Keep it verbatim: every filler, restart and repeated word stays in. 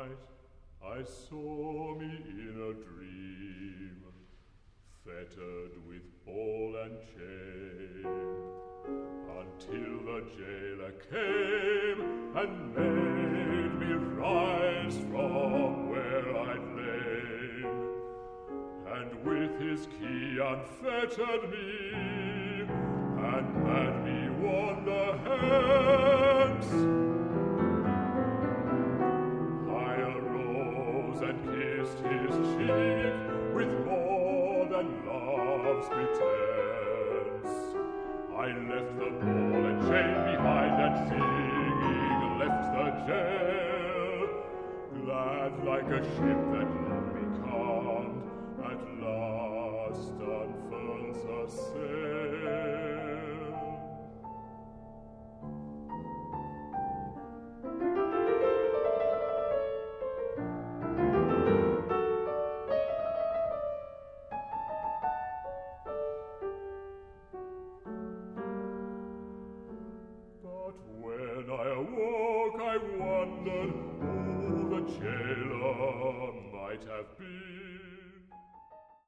night I saw me in a dream, fettered with ball and chain, until the jailer came and made me rise from where I'd lain, and with his key unfettered me, and bade me wander hence. I arose and kissed his cheek with more than love's pretense. I left the ball and chain behind, and singing left the jail, glad like a ship that becalmed at last unfurls her sail. But when I awoke, I wondered who the jailer might have been.